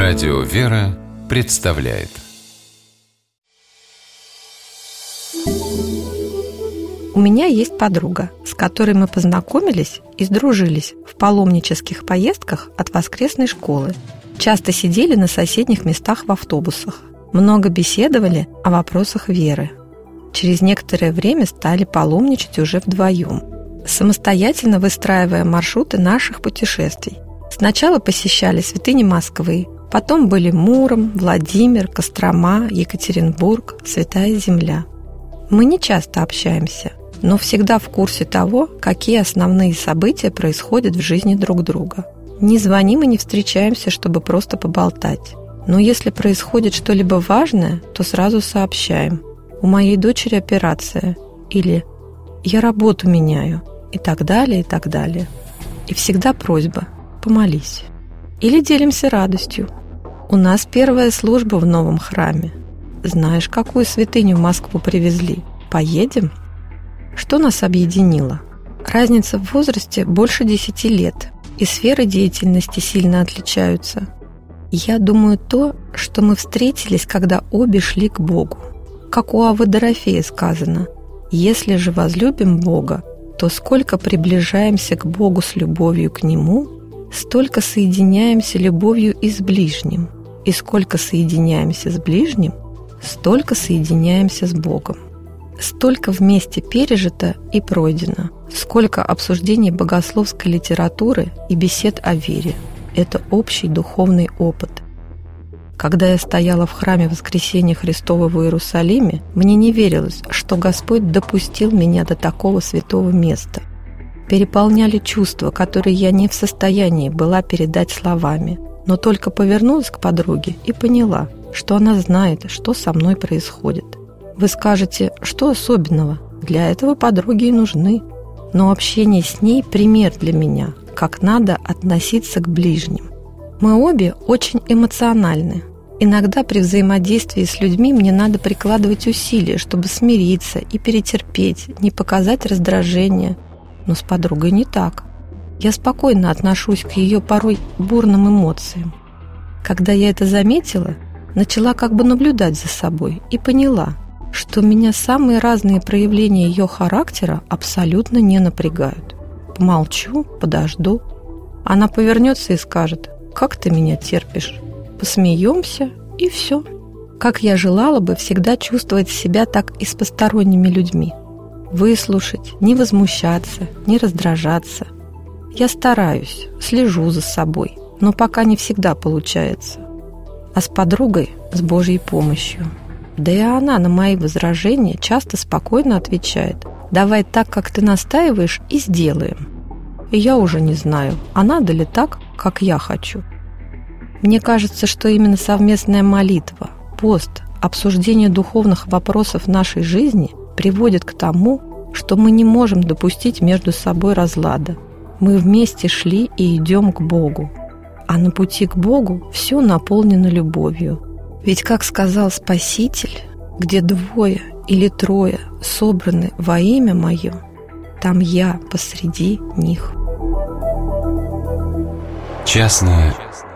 Радио «Вера» представляет. У меня есть подруга, с которой мы познакомились и сдружились в паломнических поездках от воскресной школы. Часто сидели на соседних местах в автобусах. Много беседовали о вопросах веры. Через некоторое время стали паломничать уже вдвоем, самостоятельно выстраивая маршруты наших путешествий. Сначала посещали святыни Москвы, потом были Муром, Владимир, Кострома, Екатеринбург, Святая Земля. Мы не часто общаемся, но всегда в курсе того, какие основные события происходят в жизни друг друга. Не звоним и не встречаемся, чтобы просто поболтать. Но если происходит что-либо важное, то сразу сообщаем. У моей дочери операция, или я работу меняю, и так далее, и так далее. И всегда просьба: помолись. Или делимся радостью. У нас первая служба в новом храме. Знаешь, какую святыню в Москву привезли? Поедем? Что нас объединило? Разница в возрасте больше 10 лет, и сферы деятельности сильно отличаются. Я думаю, то, что мы встретились, когда обе шли к Богу. Как у Аввы Дорофея сказано: «Если же возлюбим Бога, то сколько приближаемся к Богу с любовью к Нему, столько соединяемся любовью и с ближним, и сколько соединяемся с ближним, столько соединяемся с Богом». Столько вместе пережито и пройдено, сколько обсуждений богословской литературы и бесед о вере. Это общий духовный опыт. Когда я стояла в храме Воскресения Христова в Иерусалиме, мне не верилось, что Господь допустил меня до такого святого места. Переполняли чувства, которые я не в состоянии была передать словами, но только повернулась к подруге и поняла, что она знает, что со мной происходит. Вы скажете, что особенного? Для этого подруги и нужны. Но общение с ней – пример для меня, как надо относиться к ближним. Мы обе очень эмоциональны. Иногда при взаимодействии с людьми мне надо прикладывать усилия, чтобы смириться и перетерпеть, не показать раздражение. Но с подругой не так. Я спокойно отношусь к ее порой бурным эмоциям. Когда я это заметила, начала как бы наблюдать за собой и поняла, что меня самые разные проявления ее характера абсолютно не напрягают. Помолчу, подожду. Она повернется и скажет: «Как ты меня терпишь?» Посмеемся, и все. Как я желала бы всегда чувствовать себя так и с посторонними людьми. Выслушать, не возмущаться, не раздражаться. Я стараюсь, слежу за собой, но пока не всегда получается. А с подругой, с Божьей помощью. Да и она на мои возражения часто спокойно отвечает: «Давай так, как ты настаиваешь, и сделаем». И я уже не знаю, а надо ли так, как я хочу. Мне кажется, что именно совместная молитва, пост, обсуждение духовных вопросов нашей жизни приводит к тому, что мы не можем допустить между собой разлада. Мы вместе шли и идем к Богу. А на пути к Богу все наполнено любовью. Ведь, как сказал Спаситель, где 2 или 3 собраны во имя Мое, там Я посреди них. Частное